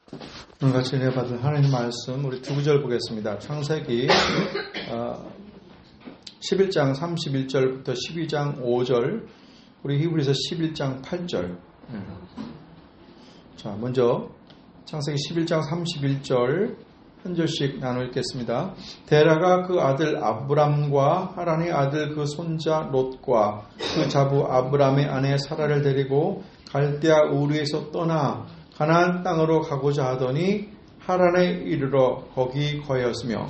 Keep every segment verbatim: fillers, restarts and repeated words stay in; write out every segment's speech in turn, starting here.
오늘 같이 은혜받을 하나님 말씀 우리 두 구절 보겠습니다. 창세기 어, 십일 장 삼십일 절부터 십이 장 오 절, 우리 히브리서 십일 장 팔 절. 자, 먼저 창세기 십일 장 삼십일 절 한 절씩 나눠 읽겠습니다. 데라가 그 아들 아브람과 하란의 아들 그 손자 롯과 그 자부 아브람의 아내 사라를 데리고 갈대아 우르에서 떠나 가나안 땅으로 가고자 하더니 하란에 이르러 거기 거하였으며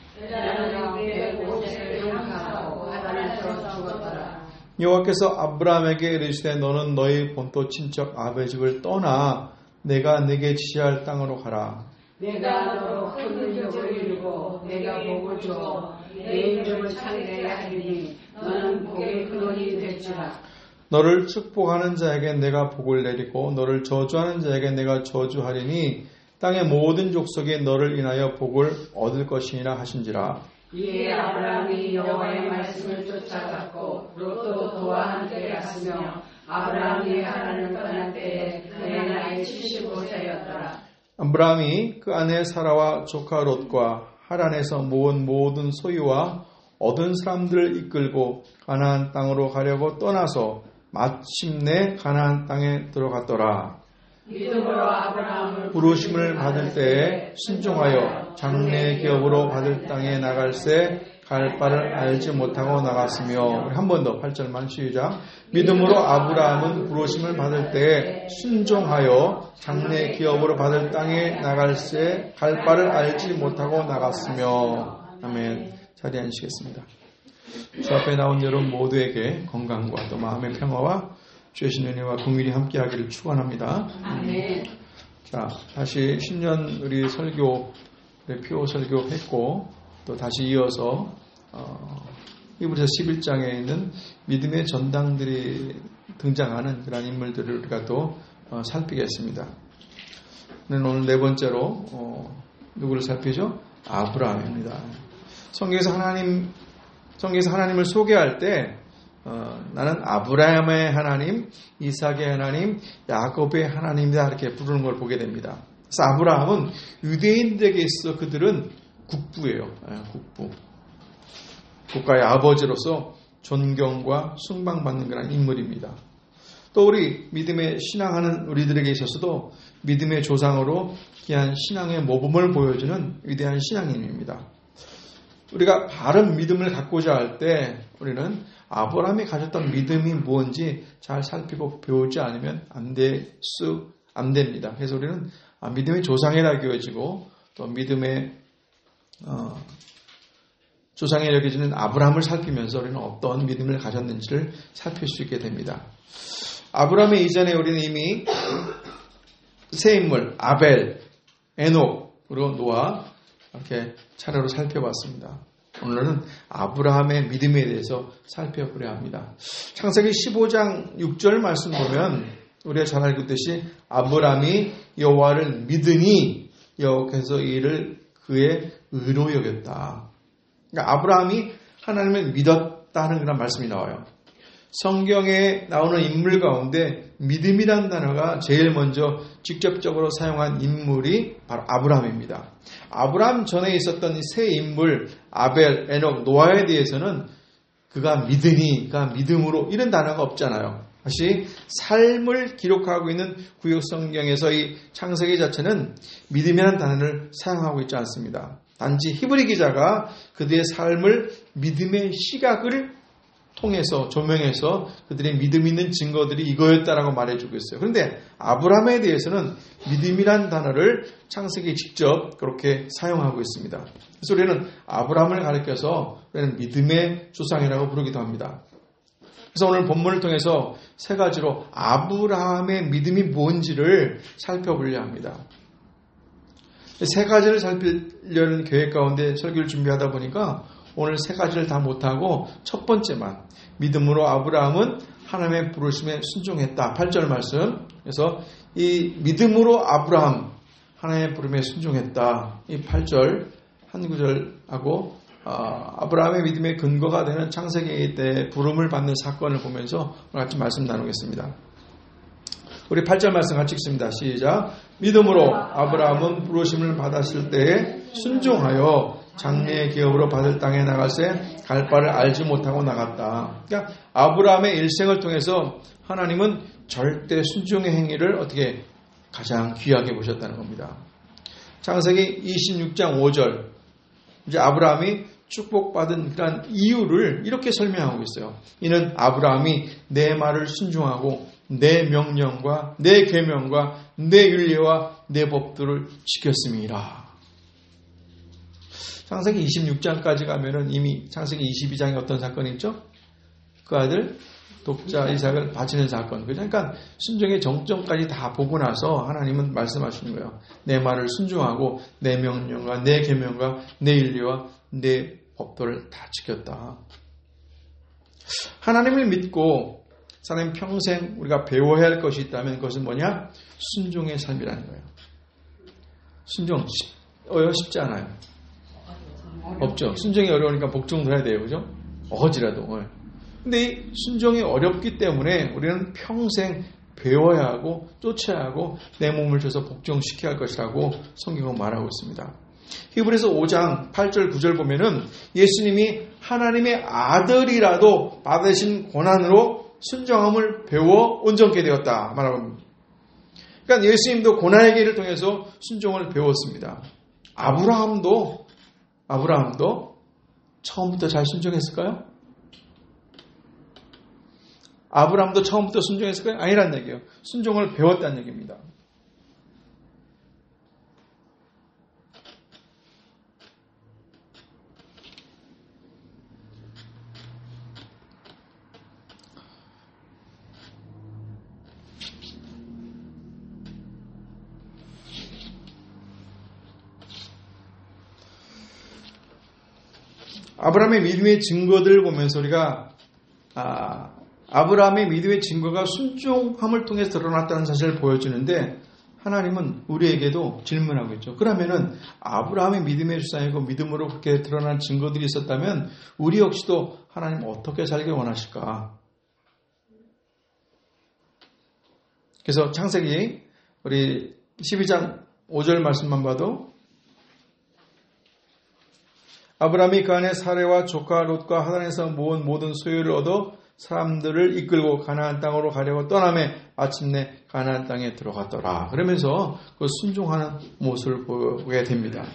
여호와께서 아브람에게 이르시되 너는 너희 본토 친척 아베 집을 떠나 내가 네게 지시할 땅으로 가라. 내가 너로 큰 민족을 이루고 내가 복을 주어 내 이름을 창대하게 하리니 너는 복의 근원이 될지라. 너를 축복하는 자에게 내가 복을 내리고 너를 저주하는 자에게 내가 저주하리니 땅의 모든 족속이 너를 인하여 복을 얻을 것이니라 하신지라. 이에 아브라함이 여호와의 말씀을 쫓아갔고 롯도 그와 함께 갔으며 아브라함이 하란을 떠날 때에 그의 나이 칠십오 세였더라. 아브라함이 그 아내 사라와 조카 롯과 하란에서 모은 모든 소유와 얻은 사람들을 이끌고 가나안 땅으로 가려고 떠나서 마침내 가나안 땅에 들어갔더라. 믿음으로 아브라함을 부르심을 받을 때에 순종하여 장래 기업으로 받을 땅에 나갈새 갈 바를 알지 못하고 나갔으며. 한 번 더 팔 절만 시작. 믿음으로 아브라함은 부르심을 받을 때에 순종하여 장래 기업으로 받을 땅에 나갈새 갈 바를 알지 못하고 나갔으며. 아멘. 자리에 앉으시겠습니다. 주 앞에 나온 여러분 모두에게 건강과 또 마음의 평화와 주의 은혜와 긍휼이 함께하기를 축원합니다. 아멘. 자, 다시 신년 우리 설교 표 설교했고 또 다시 이어서 어, 히브리서 십일 장에 있는 믿음의 전당들이 등장하는 그런 인물들을 우리가 또 어, 살피겠습니다. 오늘 네 번째로 어, 누구를 살피죠? 아브라함입니다. 성경에서 하나님 성경에서 하나님을 소개할 때 어, 나는 아브라함의 하나님, 이삭의 하나님, 야곱의 하나님이다 이렇게 부르는 걸 보게 됩니다. 그래서 아브라함은 유대인들에게 있어 그들은 국부예요. 네, 국부. 국가의 아버지로서 존경과 숭방받는 그런 인물입니다. 또 우리 믿음의 신앙하는 우리들에게 있어서도 믿음의 조상으로 귀한 신앙의 모범을 보여주는 위대한 신앙인입니다. 우리가 바른 믿음을 갖고자 할 때 우리는 아브라함이 가졌던 믿음이 무엇인지 잘 살피고 배우지 않으면 안 될 수, 안 됩니다. 그래서 우리는 믿음의 조상이라 여겨지고 또 믿음의 어, 조상이 여겨지는 아브라함을 살피면서 우리는 어떤 믿음을 가졌는지를 살필 수 있게 됩니다. 아브라함의 이전에 우리는 이미 세 인물 아벨, 에녹, 그리고 노아 이렇게 차례로 살펴봤습니다. 오늘은 아브라함의 믿음에 대해서 살펴보려 합니다. 창세기 십오 장 육 절 말씀 보면 우리가 잘 알고 있듯이 아브라함이 여호와를 믿으니 여호와께서 이를 그의 의로 여겼다. 그러니까 아브라함이 하나님을 믿었다는 그런 말씀이 나와요. 성경에 나오는 인물 가운데 믿음이라는 단어가 제일 먼저 직접적으로 사용한 인물이 바로 아브라함입니다. 아브라함 전에 있었던 이 세 인물 아벨, 에녹, 노아에 대해서는 그가 믿으니, 그가 믿음으로 이런 단어가 없잖아요. 다시 삶을 기록하고 있는 구약 성경에서 이 창세기 자체는 믿음이라는 단어를 사용하고 있지 않습니다. 단지 히브리 기자가 그들의 삶을 믿음의 시각을 통해서 조명해서 그들의 믿음 있는 증거들이 이거였다라고 말해주고 있어요. 그런데 아브라함에 대해서는 믿음이란 단어를 창세기에 직접 그렇게 사용하고 있습니다. 그래서 우리는 아브라함을 가리켜서 우리는 믿음의 조상이라고 부르기도 합니다. 그래서 오늘 본문을 통해서 세 가지로 아브라함의 믿음이 뭔지를 살펴보려 합니다. 세 가지를 살피려는 계획 가운데 설교를 준비하다 보니까 오늘 세 가지를 다 못하고 첫 번째만 믿음으로 아브라함은 하나님의 부르심에 순종했다. 팔 절 말씀. 그래서 이 믿음으로 아브라함 하나님의 부름에 순종했다. 이 팔 절 한 구절하고 아브라함의 믿음의 근거가 되는 창세기 때 부름을 받는 사건을 보면서 오늘 같이 말씀 나누겠습니다. 우리 팔 절 말씀 같이 읽습니다. 시작. 믿음으로 아브라함은 부르심을 받았을 때에 순종하여 장래의 기업으로 받을 땅에 나갈새 갈 바를 알지 못하고 나갔다. 그러니까 아브라함의 일생을 통해서 하나님은 절대 순종의 행위를 어떻게 가장 귀하게 보셨다는 겁니다. 창세기 이십육 장 오 절, 이제 아브라함이 축복받은 그런 이유를 이렇게 설명하고 있어요. 이는 아브라함이 내 말을 순종하고 내 명령과 내 계명과 내 율례와 내 법들을 지켰음이라. 창세기 이십육 장까지 가면은 이미 창세기 이십이 장에 어떤 사건이 있죠? 그 아들 독자 이삭을 바치는 사건. 그러니까 순종의 정점까지 다 보고 나서 하나님은 말씀하시는 거예요. 내 말을 순종하고 내 명령과 내 계명과 내 율례와 내 법도를 다 지켰다. 하나님을 믿고 사람 평생 우리가 배워야 할 것이 있다면 그것은 뭐냐? 순종의 삶이라는 거예요. 순종 어려 쉽지 않아요. 없죠. 순종이 어려우니까 복종도 해야 돼요. 그죠? 어지라도. 근데 이 순종이 어렵기 때문에 우리는 평생 배워야 하고 쫓아야 하고 내 몸을 줘서 복종시켜야 할 것이라고 성경은 말하고 있습니다. 히브리서 오 장 팔 절 구 절 보면은 예수님이 하나님의 아들이라도 받으신 고난으로 순종함을 배워 온전케 되었다 말하고 있습니다. 그러니까 예수님도 고난의 길을 통해서 순종을 배웠습니다. 아브라함도 아브라함도 처음부터 잘 순종했을까요? 아브라함도 처음부터 순종했을까요? 아니란 얘기예요. 순종을 배웠다는 얘기입니다. 아브라함의 믿음의 증거들을 보면서 우리가 아, 아브라함의 믿음의 증거가 순종함을 통해서 드러났다는 사실을 보여주는데 하나님은 우리에게도 질문하고 있죠. 그러면은 아브라함의 믿음의 주상이고 믿음으로 그렇게 드러난 증거들이 있었다면 우리 역시도 하나님 어떻게 살길 원하실까? 그래서 창세기 우리 십이 장 오 절 말씀만 봐도 아브라함이 그 안에 사레와 조카 롯과 하단에서 모은 모든 소유를 얻어 사람들을 이끌고 가나안 땅으로 가려고 떠나매 아침내 가나안 땅에 들어갔더라. 그러면서 그 순종하는 모습을 보게 됩니다.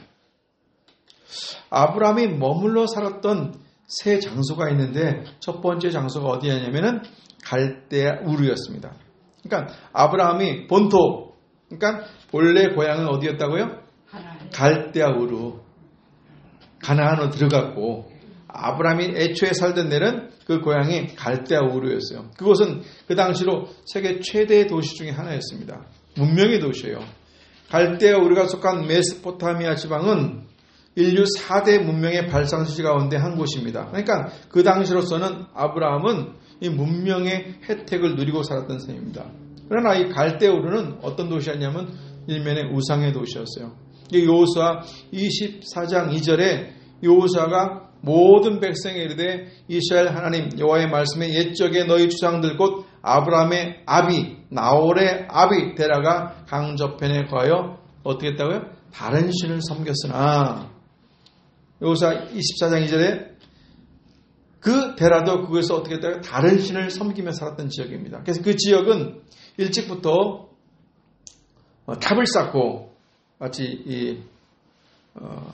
아브라함이 머물러 살았던 세 장소가 있는데 첫 번째 장소가 어디냐면은 갈대아 우르였습니다. 그러니까 아브라함이 본토, 그러니까 본래 고향은 어디였다고요? 갈대아 우르. 가나안으로 들어갔고 아브라함이 애초에 살던 데는 그 고향이 갈대아 우르였어요. 그곳은 그 당시로 세계 최대 도시 중에 하나였습니다. 문명의 도시예요. 갈대아 우르가 속한 메소포타미아 지방은 인류 사 대 문명의 발상지 가운데 한 곳입니다. 그러니까 그 당시로서는 아브라함은 이 문명의 혜택을 누리고 살았던 셈입니다. 그러나 이 갈대아 우르는 어떤 도시였냐면 일면의 우상의 도시였어요. 여호수아 이십사 장 이 절에 여호수아가 모든 백성에 이르되 이스라엘 하나님 여호와의 말씀에 옛적에 너희 주상들 곧 아브라함의 아비 나홀의 아비 데라가 강 저편에 거하여 어떻게 했다고요? 다른 신을 섬겼으나 여호수아 이십사 장 이 절에 그 데라도 그것에서 어떻게 했다고요? 다른 신을 섬기며 살았던 지역입니다. 그래서 그 지역은 일찍부터 탑을 쌓고 마치 이 어,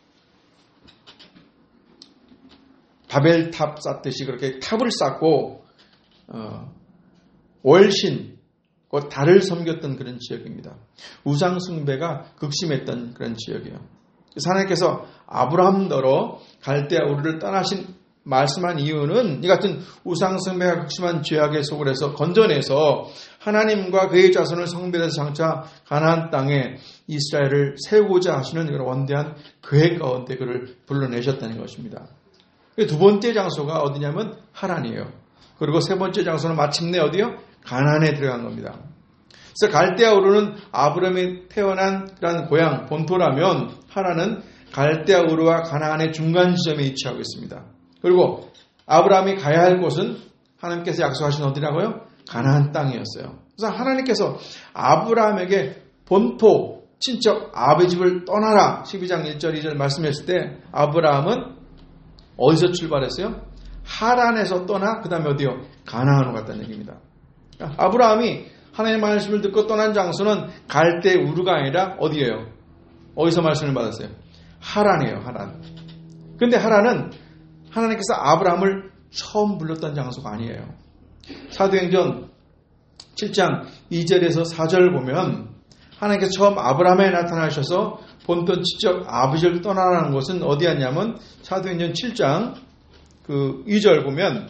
바벨탑 쌓듯이 그렇게 탑을 쌓고 어, 월신, 곧 달을 섬겼던 그런 지역입니다. 우상 숭배가 극심했던 그런 지역이에요. 그래서 하나님께서 아브라함더러 갈대아 우르를 떠나신 말씀한 이유는 이 같은 우상 숭배가 극심한 죄악에 속을 해서 건져내서 하나님과 그의 자손을 성별해서 장차 가나안 땅에 이스라엘을 세우고자 하시는 그런 원대한 계획 가운데 그를 불러내셨다는 것입니다. 두 번째 장소가 어디냐면 하란이에요. 그리고 세 번째 장소는 마침내 어디요? 가나안에 들어간 겁니다. 그래서 갈대아 우르는 아브라함이 태어난 그런 고향 본토라면 하란은 갈대아 우르와 가나안의 중간 지점에 위치하고 있습니다. 그리고 아브라함이 가야 할 곳은 하나님께서 약속하신 어디라고요? 가나안 땅이었어요. 그래서 하나님께서 아브라함에게 본토, 친척 아버지 집을 떠나라 십이 장 일 절 이 절 말씀했을 때 아브라함은 어디서 출발했어요? 하란에서 떠나 그 다음에 어디요? 가나안으로 갔다는 얘기입니다. 아브라함이 하나님의 말씀을 듣고 떠난 장소는 갈대 우르가 아니라 어디예요? 어디서 말씀을 받았어요? 하란이에요. 하란. 근데 하란은 하나님께서 아브라함을 처음 불렀던 장소가 아니에요. 사도행전 칠 장 이 절에서 사 절을 보면 하나님께서 처음 아브라함에 나타나셔서 본토 친척 아버지를 떠나라는 것은 어디였냐면 사도행전 칠 장 그 이 절 보면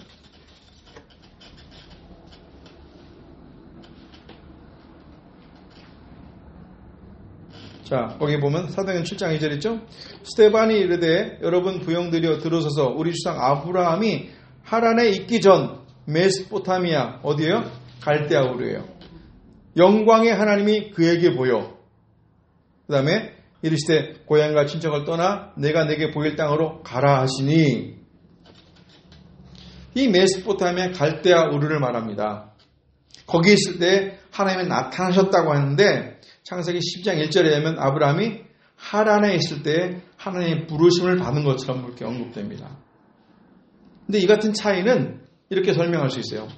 자, 거기 보면 사도행전 칠 장 이 절 있죠? 스데반이 이르되 여러분 부형들이여 들어서서 우리 주상 아브라함이 하란에 있기 전 메소포타미아 어디예요? 갈대아 우르예요. 영광의 하나님이 그에게 보여. 그 다음에 이르시되 고향과 친척을 떠나 내가 내게 보일 땅으로 가라 하시니 이 메소포타미아 갈대아 우르를 말합니다. 거기 있을 때 하나님이 나타나셨다고 하는데 창세기 십 장 일 절에 보면 아브라함이 하란에 있을 때 하나님의 부르심을 받은 것처럼 그렇게 언급됩니다. 근데 이 같은 차이는 이렇게 설명할 수 있어요.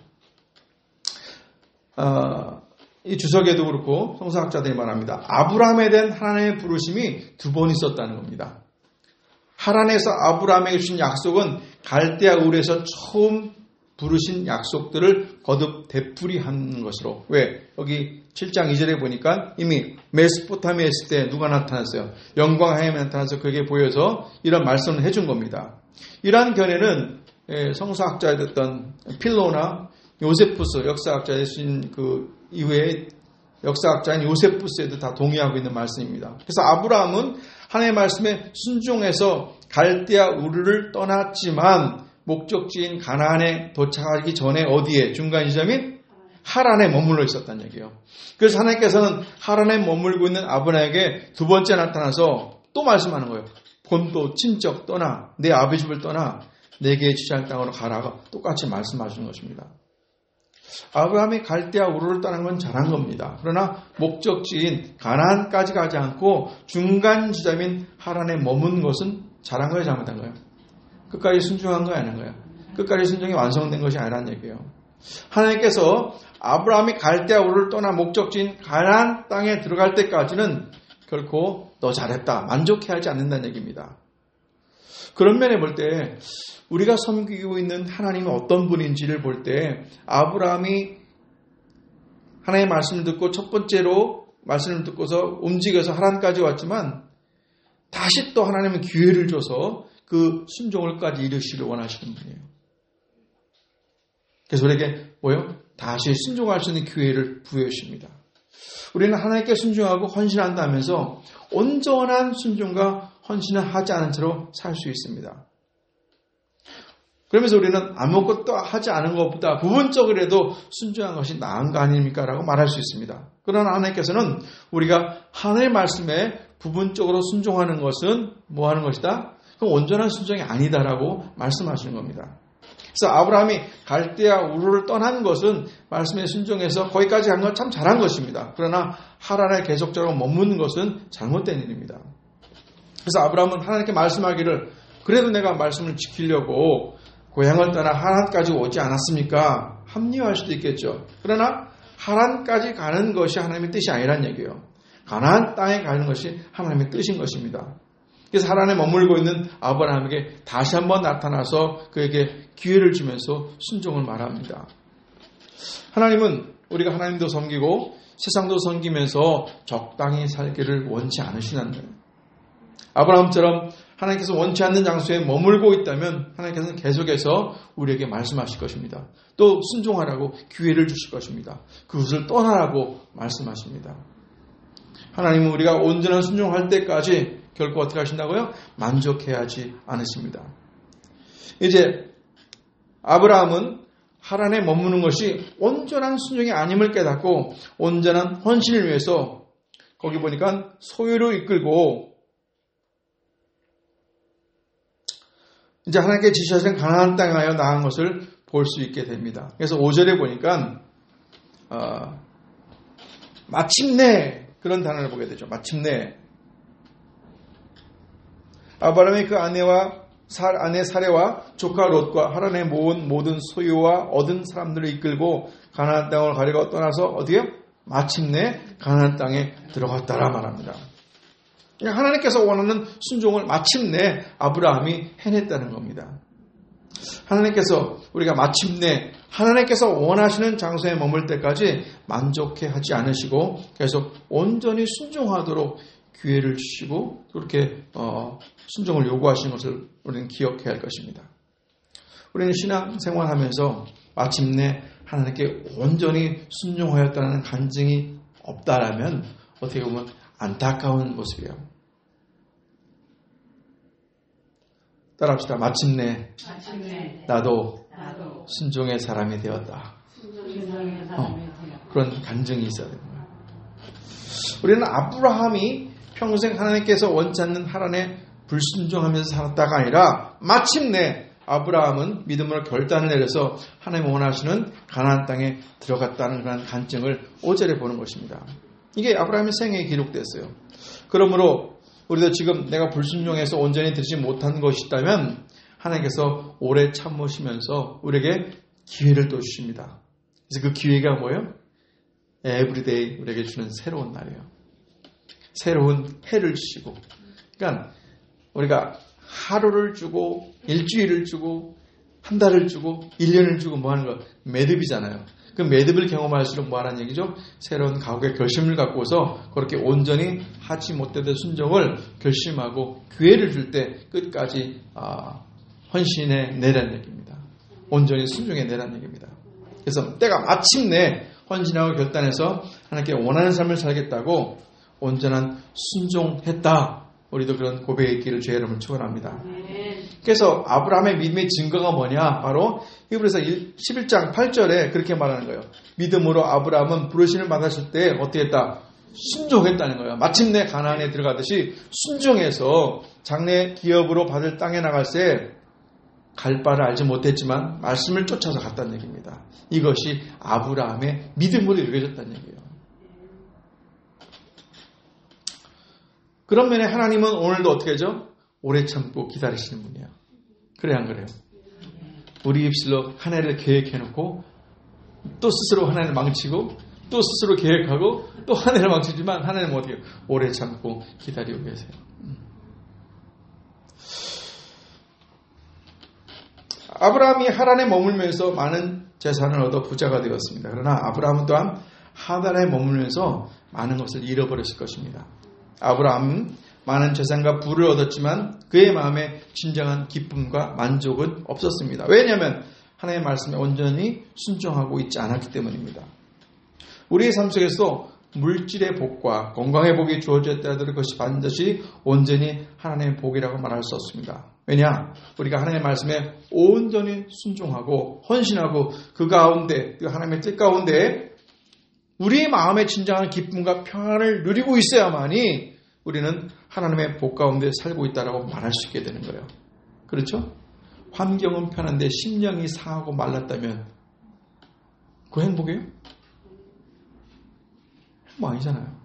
어, 이 주석에도 그렇고 성서학자들이 말합니다. 아브라함에 대한 하나님의 부르심이 두 번 있었다는 겁니다. 하란에서 아브라함에게 주신 약속은 갈대아 우르에서 처음 부르신 약속들을 거듭 되풀이하는 것으로. 왜? 여기 칠 장 이 절에 보니까 이미 메소포타미아에 있을 때 누가 나타났어요? 영광 하나님이 나타나서 그에게 보여서 이런 말씀을 해준 겁니다. 이러한 견해는 성서학자였던 필로나 요세푸스 역사학자의 그 이후에 역사학자인 요세푸스에도 다 동의하고 있는 말씀입니다. 그래서 아브라함은 하나님의 말씀에 순종해서 갈대아 우르를 떠났지만 목적지인 가나안에 도착하기 전에 어디에 중간 지점인 하란에 머물러 있었다는 얘기예요. 그래서 하나님께서는 하란에 머물고 있는 아브라함에게 두 번째 나타나서 또 말씀하는 거예요. 본토 친척 떠나 내 아버지 집을 떠나 내게 지시할 땅으로 가라가 똑같이 말씀하시는 것입니다. 아브라함이 갈대아 우르를 떠난 건 잘한 겁니다. 그러나 목적지인 가나안까지 가지 않고 중간 지점인 하란에 머문 것은 잘한 거예요, 잘못한 거예요? 끝까지 순종한 거 아닌 거예요. 끝까지 순종이 완성된 것이 아니라는 얘기예요. 하나님께서 아브라함이 갈대아 우르를 떠나 목적지인 가나안 땅에 들어갈 때까지는 결코 너 잘했다, 만족해하지 않는다는 얘기입니다. 그런 면에 볼 때 우리가 섬기고 있는 하나님이 어떤 분인지를 볼 때 아브라함이 하나님의 말씀을 듣고 첫 번째로 말씀을 듣고서 움직여서 하란까지 왔지만 다시 또 하나님은 기회를 줘서 그 순종을까지 이루시길 원하시는 분이에요. 그래서 우리에게 뭐요? 다시 순종할 수 있는 기회를 부여해 주십니다. 우리는 하나님께 순종하고 헌신한다 하면서 온전한 순종과 헌신을 하지 않은 채로 살 수 있습니다. 그러면서 우리는 아무것도 하지 않은 것보다 부분적으로라도 순종한 것이 나은 거 아닙니까? 라고 말할 수 있습니다. 그러나 하나님께서는 우리가 하나님의 말씀에 부분적으로 순종하는 것은 뭐 하는 것이다? 그럼 온전한 순종이 아니다라고 말씀하시는 겁니다. 그래서 아브라함이 갈대아 우르를 떠난 것은 말씀에 순종해서 거기까지 간 건 참 잘한 것입니다. 그러나 하란에 계속적으로 머무는 것은 잘못된 일입니다. 그래서 아브라함은 하나님께 말씀하기를 그래도 내가 말씀을 지키려고 고향을 떠나 하란까지 오지 않았습니까? 합리화할 수도 있겠죠. 그러나 하란까지 가는 것이 하나님의 뜻이 아니란 얘기예요. 가나안 땅에 가는 것이 하나님의 뜻인 것입니다. 그래서 하란에 머물고 있는 아브라함에게 다시 한번 나타나서 그에게 기회를 주면서 순종을 말합니다. 하나님은 우리가 하나님도 섬기고 세상도 섬기면서 적당히 살기를 원치 않으시는 거예요. 아브라함처럼 하나님께서 원치 않는 장소에 머물고 있다면 하나님께서는 계속해서 우리에게 말씀하실 것입니다. 또 순종하라고 기회를 주실 것입니다. 그것을 떠나라고 말씀하십니다. 하나님은 우리가 온전한 순종할 때까지 결코 어떻게 하신다고요? 만족해하지 않으십니다. 이제 아브라함은 하란에 머무는 것이 온전한 순종이 아님을 깨닫고 온전한 헌신을 위해서 거기 보니까 소유를 이끌고 이제 하나님께 지시하신 가나안 땅에 하여 나아간 것을 볼 수 있게 됩니다. 그래서 오 절에 보니까 어, 마침내 그런 단어를 보게 되죠. 마침내. 아브라함이 그 아내와 살, 아내 사레와 조카 롯과 하란에 모은 모든 소유와 얻은 사람들을 이끌고 가나안 땅을 가려고 떠나서 어디요? 마침내 가나안 땅에 들어갔다라 말합니다. 하나님께서 원하는 순종을 마침내 아브라함이 해냈다는 겁니다. 하나님께서 우리가 마침내 하나님께서 원하시는 장소에 머물 때까지 만족해 하지 않으시고 계속 온전히 순종하도록 기회를 주시고 그렇게 어, 순종을 요구하시는 것을 우리는 기억해야 할 것입니다. 우리는 신앙생활하면서 마침내 하나님께 온전히 순종하였다는 간증이 없다라면 어떻게 보면 안타까운 모습이에요. 따라합시다. 마침내, 마침내 나도, 나도 순종의 사람이 되었다. 순종의 사람이 어, 그런 간증이 있어야 됩니다. 우리는 아브라함이 평생 하나님께서 원치 않는 하란에 불순종하면서 살았다가 아니라 마침내 아브라함은 믿음으로 결단을 내려서 하나님 원하시는 가나안 땅에 들어갔다는 그런 간증을 오 절에 보는 것입니다. 이게 아브라함의 생애에 기록됐어요. 그러므로 우리도 지금 내가 불순종해서 온전히 되지 못한 것이 있다면 하나님께서 오래 참으시면서 우리에게 기회를 또 주십니다. 그래서 그 기회가 뭐예요? 에브리데이 우리에게 주는 새로운 날이에요. 새로운 해를 주시고, 그러니까 우리가 하루를 주고 일주일을 주고 한 달을 주고 일 년을 주고 뭐 하는 거 매듭이잖아요. 그 매듭을 경험할수록 뭐 하는 얘기죠? 새로운 각오의 결심을 갖고서 그렇게 온전히 하지 못했던 순종을 결심하고 기회를 줄 때 끝까지 아, 헌신해 내라는 얘기입니다. 온전히 순종해 내라는 얘기입니다. 그래서 때가 마침내 헌신하고 결단해서 하나님께 원하는 삶을 살겠다고 온전한 순종했다. 우리도 그런 고백의 있기를 주의 이름을 축원합니다. 그래서 아브라함의 믿음의 증거가 뭐냐? 바로 히브리서 십일 장 팔 절에 그렇게 말하는 거예요. 믿음으로 아브라함은 부르심을 받았을 때 어떻게 했다? 순종했다는 거예요. 마침내 가나안에 들어가듯이 순종해서 장래 기업으로 받을 땅에 나갈 때 갈 바를 알지 못했지만 말씀을 쫓아서 갔다는 얘기입니다. 이것이 아브라함의 믿음으로 이루어졌다는 얘기예요. 그런 면에 하나님은 오늘도 어떻게 하죠? 오래 참고 기다리시는 분이에요. 그래 안 그래요? 우리 입술로 한 해를 계획해놓고 또 스스로 한 해를 망치고 또 스스로 계획하고 또 한 해를 망치지만 하나님은 어떻게 해요? 오래 참고 기다리고 계세요. 아브라함이 하란에 머물면서 많은 재산을 얻어 부자가 되었습니다. 그러나 아브라함은 또한 하란에 머물면서 많은 것을 잃어버렸을 것입니다. 아브라함은 많은 재산과 부를 얻었지만 그의 마음에 진정한 기쁨과 만족은 없었습니다. 왜냐하면 하나님의 말씀에 온전히 순종하고 있지 않았기 때문입니다. 우리의 삶 속에서 물질의 복과 건강의 복이 주어졌다 하더라도 그것이 반드시 온전히 하나님의 복이라고 말할 수 없습니다. 왜냐? 우리가 하나님의 말씀에 온전히 순종하고 헌신하고 그 가운데 그 하나님의 뜻 가운데 우리의 마음에 진정한 기쁨과 평안을 누리고 있어야만이 우리는 하나님의 복 가운데 살고 있다라고 말할 수 있게 되는 거예요. 그렇죠? 환경은 편한데 심령이 상하고 말랐다면 그 행복이에요? 행복 아니잖아요.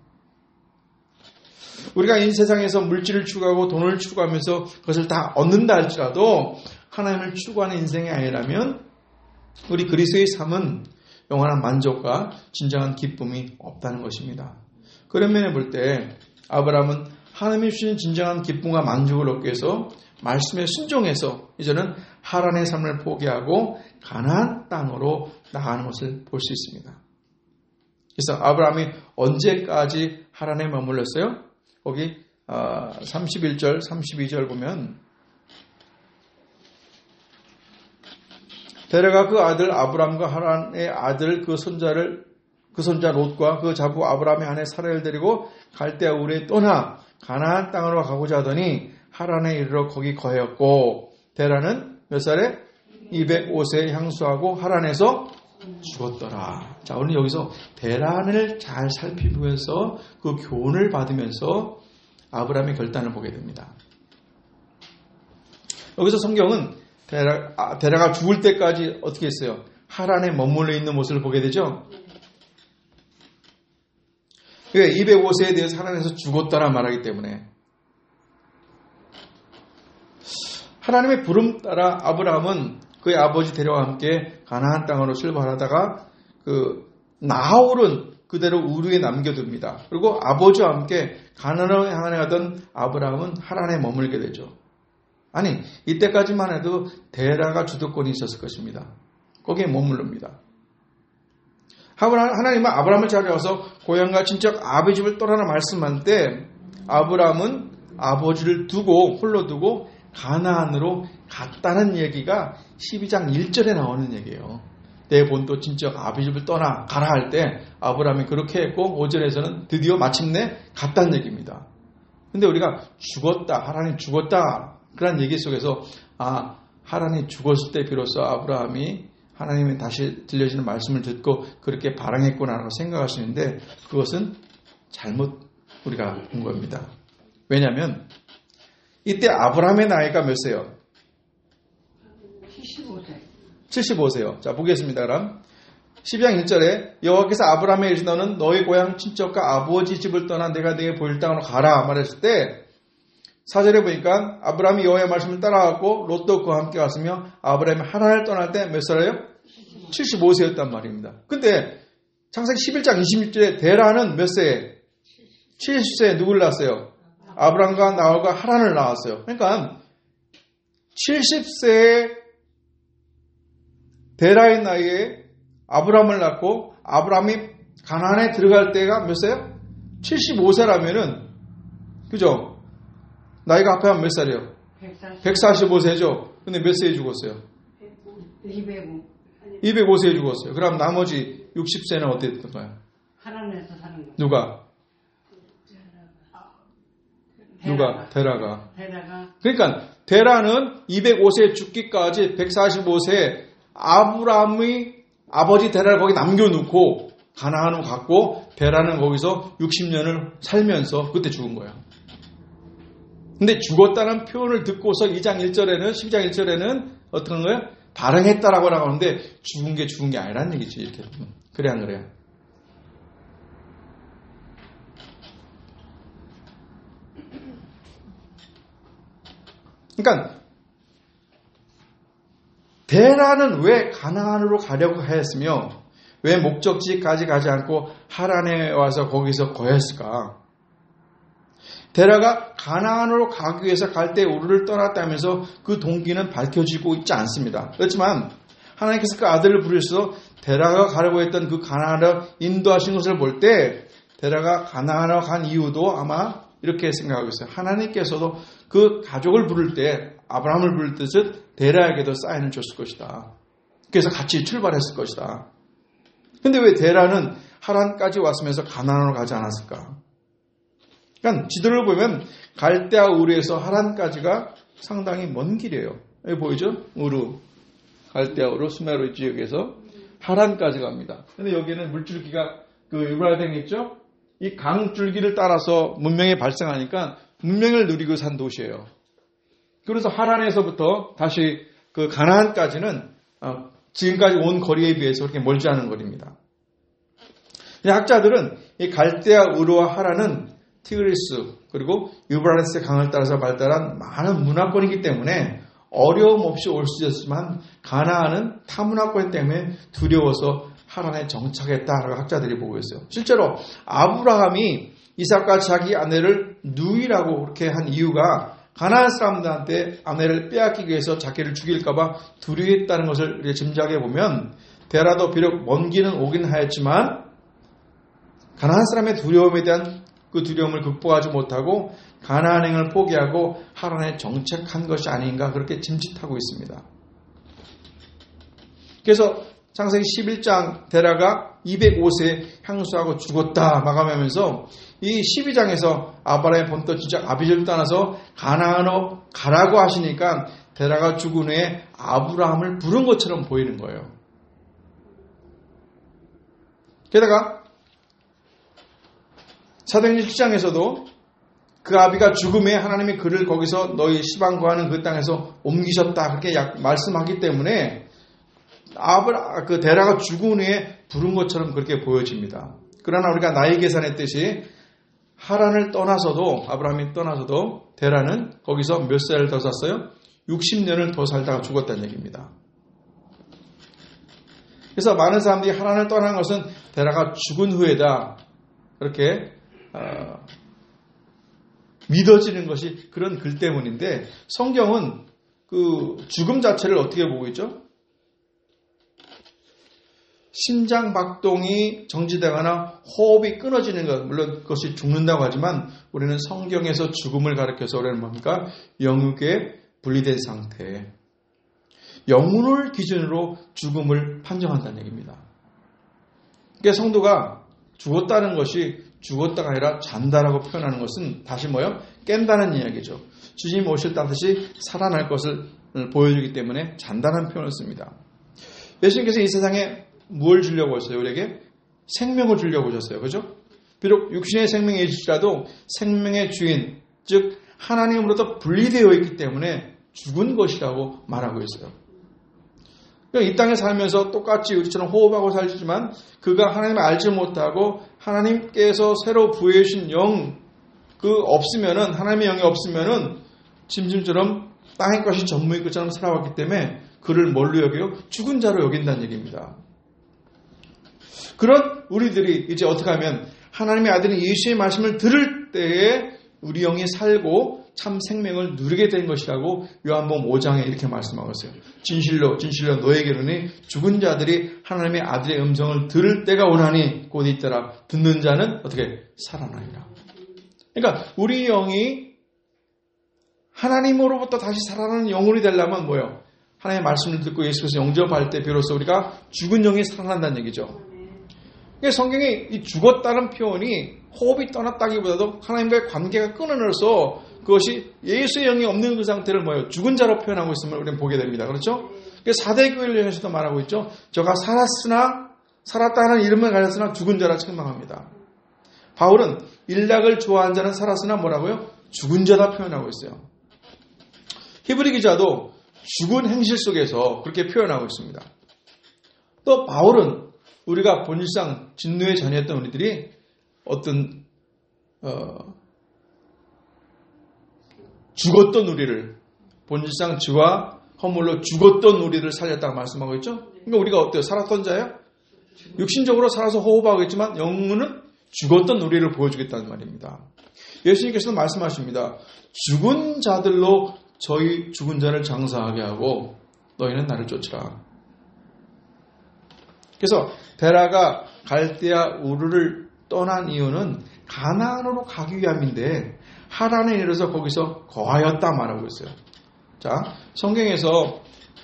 우리가 이 세상에서 물질을 추구하고 돈을 추구하면서 그것을 다 얻는다 할지라도 하나님을 추구하는 인생이 아니라면 우리 그리스도의 삶은 영원한 만족과 진정한 기쁨이 없다는 것입니다. 그런 면에 볼 때 아브라함은 하나님이 주신 진정한 기쁨과 만족을 얻기 위해서 말씀에 순종해서 이제는 하란의 삶을 포기하고 가나안 땅으로 나가는 것을 볼 수 있습니다. 그래서 아브라함이 언제까지 하란에 머물렀어요? 거기 삼십일 절, 삼십이 절 보면 데레가 그 아들 아브람과 하란의 아들 그 손자를 그 손자 롯과 그 자부 아브람의 아내 사라를 데리고 갈대아 우르에 떠나 가나안 땅으로 가고자 하더니 하란에 이르러 거기 거했고 데라는 몇 살에 이백오 세에 향수하고 하란에서 죽었더라. 자, 오늘 여기서 데란을 잘 살피면서 그 교훈을 받으면서 아브라함의 결단을 보게 됩니다. 여기서 성경은 데라, 아, 데라가 죽을 때까지 어떻게 했어요? 하란에 머물러 있는 모습을 보게 되죠. 왜? 이백오 세에 대해서 하나님께서 죽었다라 말하기 때문에. 하나님의 부름 따라 아브라함은 그의 아버지 데려와 함께 가나안 땅으로 출발하다가 그 나홀은 그대로 우르에 남겨둡니다. 그리고 아버지와 함께 가나안을 향해 가던 아브라함은 하란에 머물게 되죠. 아니, 이때까지만 해도 데라가 주도권이 있었을 것입니다. 거기에 머무릅니다. 하나님은 아브라함을 찾아와서 고향과 친척 아버지 집을 떠나라 말씀할 때 아브라함은 아버지를 두고 홀로 두고 가나안으로 갔다는 얘기가 십이 장 일 절에 나오는 얘기예요. 내 본토 친척 아버지 집을 떠나 가라 할 때 아브라함이 그렇게 했고 오 절에서는 드디어 마침내 갔다는 얘기입니다. 근데 우리가 죽었다, 하란이 죽었다 그런 얘기 속에서 아, 하란이 죽었을 때 비로소 아브라함이 하나님이 다시 들려지는 말씀을 듣고 그렇게 발항했구나라고 생각하시는데 그것은 잘못 우리가 본 겁니다. 왜냐하면 이때 아브라함의 나이가 몇 세요? 칠십오 세. 칠십오 세요. 자, 보겠습니다. 그럼 십이 장 일 절에 여호와께서 아브라함에게 이르시되 너는 너희 고향 친척과 아버지 집을 떠나 내가 네게 보일 땅으로 가라 말했을 때 사 절에 보니까 아브라함이 여호와의 말씀을 따라갔고 롯도 그와 함께 갔으며 아브라함이 하란을 떠날 때 몇 살이에요? 칠십오 세였단 말입니다. 근데 창세기 십일 장 이십일 절에 데라는 몇 세에? 칠십 세에 누구를 낳았어요? 아브라함과 나홀과 하란을 낳았어요. 그러니까 칠십 세에 데라의 나이에 아브라함을 낳고 아브라함이 가나안에 들어갈 때가 몇 세요? 칠십오 세라면은 그죠? 나이가 앞에 하면 몇 살이에요? 백사십오 세죠. 근데 몇 세에 죽었어요? 이백오. 이백오 세에 죽었어요. 그럼 나머지 육십 세는 어떻게 됐던가요? 하란에서 사는 거예요. 누가? 누가? 데라가. 데라가. 그러니까 데라는 이백오 세에 죽기까지 백사십오 세에 아브라함이 아버지 데라를 거기 남겨놓고 가나안으로 갔고 데라는 거기서 육십 년을 살면서 그때 죽은 거야. 근데 죽었다는 표현을 듣고서 이 장 일 절에는 십이 장 일 절에는 어떤 거예요? 발행했다라고 나오는데 죽은 게 죽은 게 아니라는 얘기지. 이렇게 그래 안 그래요? 그러니까 데라는 왜 가나안으로 가려고 했으며 왜 목적지까지 가지 않고 하란에 와서 거기서 거했을까? 데라가 가나안으로 가기 위해서 갈대 우르를 떠났다면서 그 동기는 밝혀지고 있지 않습니다. 그렇지만 하나님께서 그 아들을 부르셔서 데라가 가려고 했던 그 가나안으로 인도하신 것을 볼 때 데라가 가나안으로 간 이유도 아마 이렇게 생각하고 있어요. 하나님께서도 그 가족을 부를 때 아브라함을 부를 듯 데라에게도 사인을 줬을 것이다. 그래서 같이 출발했을 것이다. 근데 왜 데라는 하란까지 왔으면서 가나안으로 가지 않았을까? 그러니까 지도를 보면 갈대아 우르에서 하란까지가 상당히 먼 길이에요. 여기 보이죠? 우르, 갈대아 우르, 수메르 지역에서 하란까지 갑니다. 근데 여기는 물줄기가 그 유브라데강 있죠? 이 강줄기를 따라서 문명이 발생하니까 문명을 누리고 산 도시예요. 그래서 하란에서부터 다시 그 가나안까지는 어, 지금까지 온 거리에 비해서 그렇게 멀지 않은 거리입니다. 학자들은 이 갈대아 우르와 하란은 티그리스 그리고 유브라데스 강을 따라서 발달한 많은 문화권이기 때문에 어려움 없이 올 수 있었지만 가나안은 타문화권 때문에 두려워서 하란에 정착했다라고 학자들이 보고 있어요. 실제로 아브라함이 이삭과 자기 아내를 누이라고 그렇게 한 이유가 가나안 사람들한테 아내를 빼앗기기 위해서 자기를 죽일까봐 두려워했다는 것을 짐작해 보면 데라도 비록 먼 길은 오긴 하였지만 가나안 사람의 두려움에 대한 그 두려움을 극복하지 못하고 가나안행을 포기하고 하란에 정착한 것이 아닌가 그렇게 짐짓하고 있습니다. 그래서 창세기 십일 장 데라가 이백오 세에 향수하고 죽었다 마감하면서 이 십이 장에서 아브라함의 본토 친척 아비집을 떠나서 가나안으로 가라고 하시니까 데라가 죽은 후에 아브라함을 부른 것처럼 보이는 거예요. 게다가 사도행전 칠 장에서도 그 아비가 죽음에 하나님이 그를 거기서 너희 시방 구하는 그 땅에서 옮기셨다 그렇게 말씀하기 때문에 아브라 그 데라가 죽은 후에 부른 것처럼 그렇게 보여집니다. 그러나 우리가 나이 계산했듯이 하란을 떠나서도 아브라함이 떠나서도 데라는 거기서 몇 살을 더 살았어요? 육십 년을 더 살다가 죽었다는 얘기입니다. 그래서 많은 사람들이 하란을 떠난 것은 데라가 죽은 후에다 그렇게 어, 믿어지는 것이 그런 글 때문인데 성경은 그 죽음 자체를 어떻게 보고 있죠? 심장 박동이 정지되거나 호흡이 끊어지는 것, 물론 그것이 죽는다고 하지만 우리는 성경에서 죽음을 가리켜서 우리는 뭡니까? 영육에 분리된 상태, 영혼을 기준으로 죽음을 판정한다는 얘기입니다. 그러니까 성도가 죽었다는 것이 죽었다가 아니라 잔다라고 표현하는 것은 다시 뭐요? 깬다는 이야기죠. 주님 오실 듯이 살아날 것을 보여주기 때문에 잔다는 표현을 씁니다. 예수님께서 이 세상에 무엇을 주려고 하셨어요? 우리에게 생명을 주려고 하셨어요. 그죠? 비록 육신의 생명이 있을지라도 생명의 주인, 즉 하나님으로부터 분리되어 있기 때문에 죽은 것이라고 말하고 있어요. 이 땅에 살면서 똑같이 우리처럼 호흡하고 살지만 그가 하나님을 알지 못하고 하나님께서 새로 부여해 주신 영, 그 없으면은, 하나님의 영이 없으면은 짐승처럼 땅의 것이 전무의 것처럼 살아왔기 때문에 그를 뭘로 여겨요? 죽은 자로 여긴다는 얘기입니다. 그런 우리들이 이제 어떻게 하면 하나님의 아들인 예수의 말씀을 들을 때에 우리 영이 살고 참 생명을 누리게 된 것이라고 요한복음 오 장에 이렇게 말씀하고 있어요. 진실로 진실로 너에게 이르노니 죽은 자들이 하나님의 아들의 음성을 들을 때가 오나니 곧 이때라. 듣는 자는 어떻게 살아나리라. 그러니까 우리 영이 하나님으로부터 다시 살아나는 영혼이 되려면 뭐예요? 하나님의 말씀을 듣고 예수께서 영접할 때 비로소 우리가 죽은 영이 살아난다는 얘기죠. 성경이 이 죽었다는 표현이 호흡이 떠났다기보다도 하나님과의 관계가 끊어져서 그것이 예수의 영이 없는 그 상태를 뭐예요? 죽은 자로 표현하고 있음을 우리는 보게 됩니다. 그렇죠? 사대 교회를 위해서도 말하고 있죠. 저가 살았으나 살았다는 이름을 가졌으나 죽은 자라 책망합니다. 바울은 일락을 좋아한 자는 살았으나 뭐라고요? 죽은 자라 표현하고 있어요. 히브리 기자도 죽은 행실 속에서 그렇게 표현하고 있습니다. 또 바울은 우리가 본질상 진노의 자녀였던 우리들이 어떤 어, 죽었던 우리를 본질상 죄와 허물로 죽었던 우리를 살렸다고 말씀하고 있죠. 그러니까 우리가 어때요? 살았던 자예요? 육신적으로 살아서 호흡하고 있지만 영혼은 죽었던 우리를 보여주겠다는 말입니다. 예수님께서도 말씀하십니다. 죽은 자들로 저희 죽은 자를 장사하게 하고 너희는 나를 쫓으라. 그래서 데라가 갈대아 우르를 떠난 이유는 가나안으로 가기 위함인데 하란에 이르러서 거기서 거하였다 말하고 있어요. 자, 성경에서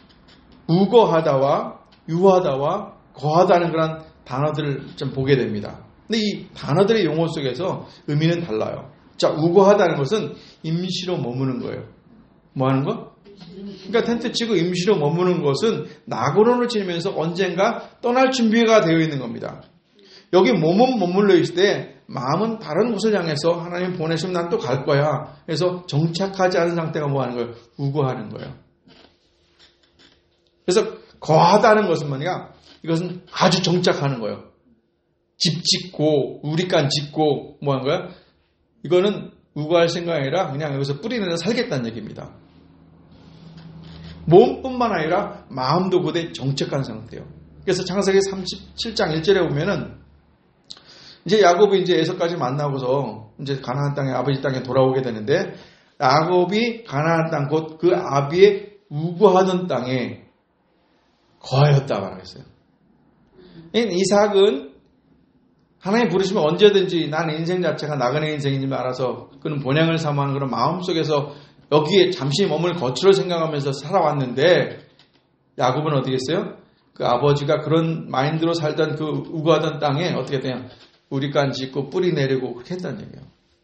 우거하다와 유하다와 거하다는 그런 단어들을 좀 보게 됩니다. 근데 이 단어들의 용어 속에서 의미는 달라요. 자, 우거하다는 것은 임시로 머무는 거예요. 뭐 하는 거? 그러니까 텐트 치고 임시로 머무는 것은 낙원을 지내면서 언젠가 떠날 준비가 되어 있는 겁니다. 여기 몸은 머물러 있을 때 마음은 다른 곳을 향해서 하나님 보내시면 난 또 갈 거야. 그래서 정착하지 않은 상태가 뭐 하는 거예요? 우거하는 거예요. 그래서 거하다는 것은 뭐냐? 이것은 아주 정착하는 거예요. 집 짓고 우리간 짓고 뭐 하는 거야? 이거는 우거할 생각이 아니라 그냥 여기서 뿌리내려 살겠다는 얘기입니다. 몸뿐만 아니라 마음도 그대 정착한 상태예요. 그래서 창세기 삼십칠 장 일 절에 보면은 이제 야곱이 이제 에서까지 만나고서 이제 가나안 땅에 아버지 땅에 돌아오게 되는데 야곱이 가나안 땅 곧 그 아비의 우거하던 땅에 거하였다 말했어요. 이삭은 하나님 부르시면 언제든지 나는 인생 자체가 나그네 인생이지만 알아서 그는 본향을 삼아하는 그런 마음속에서 여기에 잠시 몸을 거칠어 생각하면서 살아왔는데 야곱은 어떻게 했어요? 그 아버지가 그런 마인드로 살던 그 우거하던 땅에 어떻게 되냐? 우리간 짓고 뿌리 내리고 그렇게 했다는 얘기예요.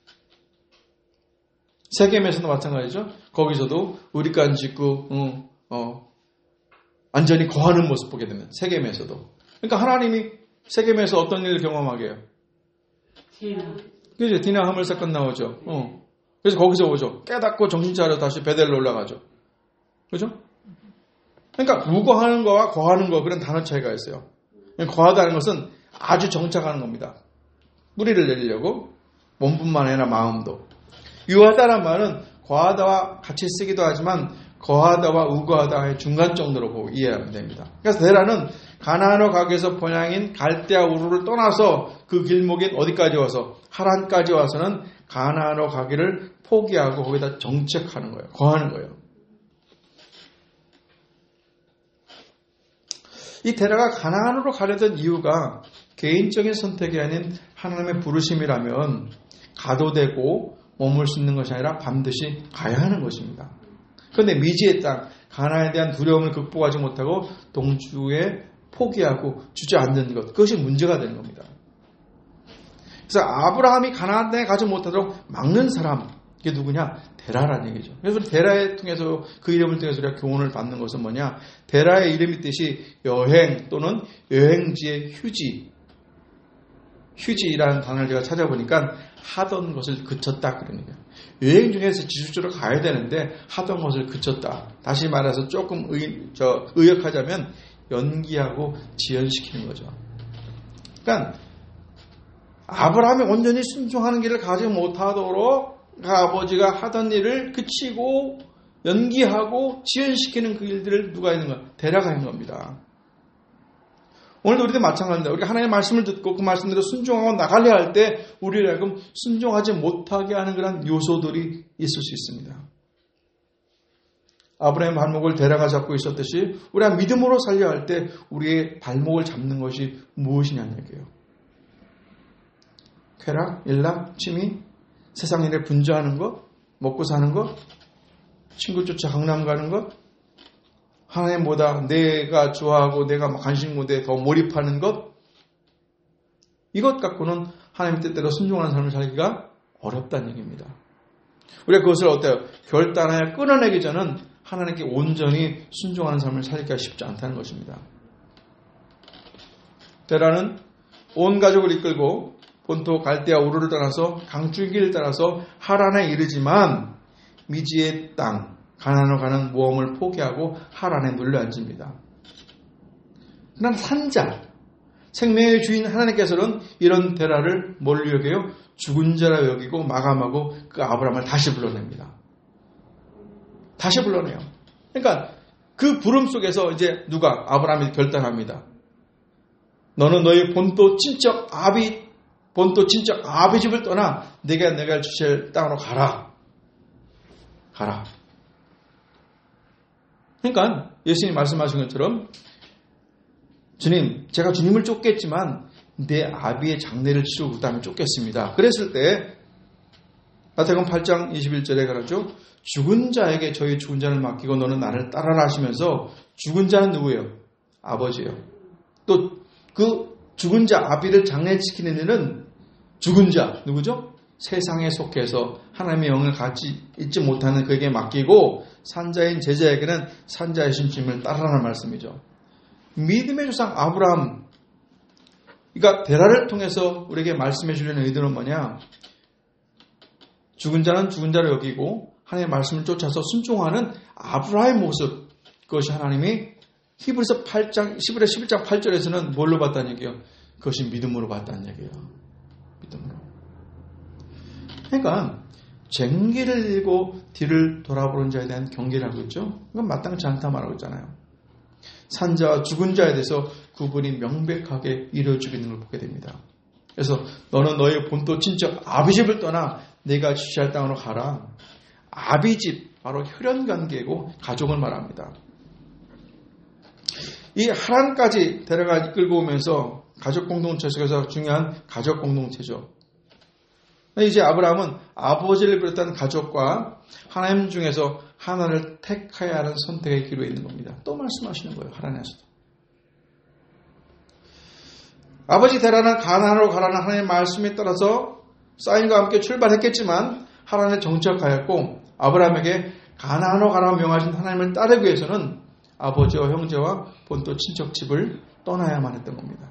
세겜에서도 마찬가지죠. 거기서도 우리간 짓고 어, 어, 완전히 거하는 모습 보게 되면 세겜에서도. 그러니까 하나님이 세겜에서 어떤 일을 경험하게 해요? 디나. 그죠? 디나 하물 사건 나오죠. 어. 그래서 거기서 오죠. 깨닫고 정신 차려 다시 베델로 올라가죠. 그죠? 그러니까 우거하는 거와 거하는 거 그런 단어 차이가 있어요. 거하다는 것은 아주 정착하는 겁니다. 뿌리를 내리려고 몸뿐만 아니라 마음도. 유하다란 말은 거하다와 같이 쓰기도 하지만 거하다와 우거하다의 중간 정도로 보고 이해하면 됩니다. 그래서 데라는 가나안으로 가기 위해서 본향인 갈대아 우르를 떠나서 그 길목인 어디까지 와서 하란까지 와서는 가나안으로 가기를 포기하고 거기다 정착하는 거예요. 거하는 거예요. 이 데라가 가나안으로 가려던 이유가 개인적인 선택이 아닌 하나님의 부르심이라면 가도 되고 머물 수 있는 것이 아니라 반드시 가야 하는 것입니다. 그런데 미지의 땅, 가나안에 대한 두려움을 극복하지 못하고 동주에 포기하고 주저앉는 것, 그것이 문제가 되는 겁니다. 그래서 아브라함이 가나안 땅에 가지 못하도록 막는 사람, 이게 누구냐? 데라라는 얘기죠. 그래서 데라의 통해서, 그 이름을 통해서 우리가 교훈을 받는 것은 뭐냐? 데라의 이름이 뜻이 여행 또는 여행지의 휴지, 휴지라는 단어를 제가 찾아보니까 하던 것을 그쳤다 그런 얘기예요. 여행 중에서 지수적으로 가야 되는데 하던 것을 그쳤다. 다시 말해서 조금 의, 저, 의역하자면 연기하고 지연시키는 거죠. 그러니까 아브라함이 온전히 순종하는 길을 가지 못하도록 그 아버지가 하던 일을 그치고 연기하고 지연시키는 그 일들을 누가 있는가? 데라가 있는 겁니다. 오늘도 우리도 마찬가지입니다. 우리가 하나님의 말씀을 듣고 그 말씀대로 순종하고 나가려 할 때 우리를 하여금 순종하지 못하게 하는 그런 요소들이 있을 수 있습니다. 아브라함의 발목을 데라가 잡고 있었듯이 우리가 믿음으로 살려 할 때 우리의 발목을 잡는 것이 무엇이냐는 얘기예요. 쾌락, 일락, 취미, 세상 일에 분주하는 것, 먹고 사는 것, 친구 쫓아 강남 가는 것, 하나님보다 내가 좋아하고 내가 관심무대에 더 몰입하는 것, 이것 갖고는 하나님 뜻대로 순종하는 삶을 살기가 어렵다는 얘기입니다. 우리가 그것을 어때요? 결단하여 끊어내기 전은 하나님께 온전히 순종하는 삶을 살기가 쉽지 않다는 것입니다. 데라는 온 가족을 이끌고 본토 갈대아 우르를 떠나서 강줄기를 따라서 하란에 이르지만 미지의 땅 가나안으로 가는 모험을 포기하고 하란에 눌러앉습니다. 그러나 산자, 생명의 주인 하나님께서는 이런 데라를 뭘로 여겨요? 죽은 자라 여기고 마감하고 그 아브라함을 다시 불러냅니다. 다시 불러내요. 그러니까 그 부름 속에서 이제 누가? 아브라함이 결단합니다. 너는 너의 본토 친척 아비 본토 친척 아비 집을 떠나 내가 내가 주실 땅으로 가라. 가라. 그러니까 예수님이 말씀하신 것처럼 주님, 제가 주님을 쫓겠지만 내 아비의 장례를 치르고 그 다음에 쫓겠습니다. 그랬을 때 마태복음 팔 장 이십일 절에 그러죠. 죽은 자에게 저희 죽은 자를 맡기고 너는 나를 따라라 하시면서 죽은 자는 누구예요? 아버지예요. 또 그 죽은 자 아비를 장례시키는 이는 죽은 자 누구죠? 세상에 속해서 하나님의 영을 같이 잊지 못하는 그에게 맡기고 산자인 제자에게는 산자의 신심을 따르라는 말씀이죠. 믿음의 조상 아브라함, 그러니까 데라를 통해서 우리에게 말씀해 주려는 의도는 뭐냐? 죽은 자는 죽은 자로 여기고 하나님의 말씀을 쫓아서 순종하는 아브라함의 모습, 그것이 하나님이 히브리서 팔 장, 히브리서 십일 장 팔 절에서는 뭘로 봤다는 얘기예요? 그것이 믿음으로 봤다는 얘기예요. 믿음으로. 그러니까 쟁기를 들고 뒤를 돌아보는 자에 대한 경계를 하고 있죠. 그건 마땅치 않다 말하고 있잖아요. 산자와 죽은 자에 대해서 구분이 명백하게 이루어지고 있는 걸 보게 됩니다. 그래서 너는 너의 본토 친척 아비집을 떠나 내가 지시할 땅으로 가라. 아비집, 바로 혈연관계고 가족을 말합니다. 이 하란까지 데려가 이끌고 오면서 가족 공동체 속에서 중요한 가족 공동체죠. 이제 아브라함은 아버지를 비롯한 가족과 하나님 중에서 하나를 택해야 하는 선택의 기로에 있는 겁니다. 또 말씀하시는 거예요. 하란에서도. 아버지 데라는 가나안으로 가라는 하나님의 말씀에 따라서 사인과 함께 출발했겠지만 하란에 정착하였고 아브라함에게 가나안으로 가라고 명하신 하나님을 따르기 위해서는 아버지와 형제와 본토 친척 집을 떠나야만 했던 겁니다.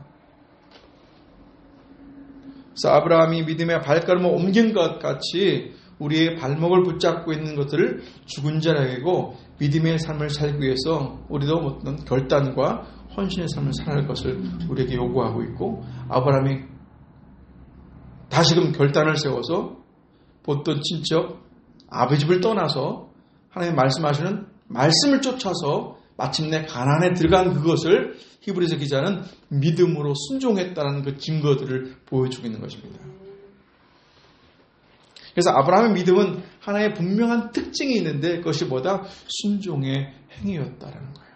그래서 아브라함이 믿음의 발걸음을 옮긴 것 같이 우리의 발목을 붙잡고 있는 것들을 죽은 자라 여기고 믿음의 삶을 살기 위해서 우리도 어떤 결단과 헌신의 삶을 살아갈 것을 우리에게 요구하고 있고 아브라함이 다시금 결단을 세워서 보통 친척 아버지 집을 떠나서 하나님 말씀하시는 말씀을 쫓아서 마침내 가나안에 들어간 그것을 히브리서 기자는 믿음으로 순종했다는 그 증거들을 보여주고 있는 것입니다. 그래서 아브라함의 믿음은 하나의 분명한 특징이 있는데 그것이 뭐다? 순종의 행위였다라는 거예요.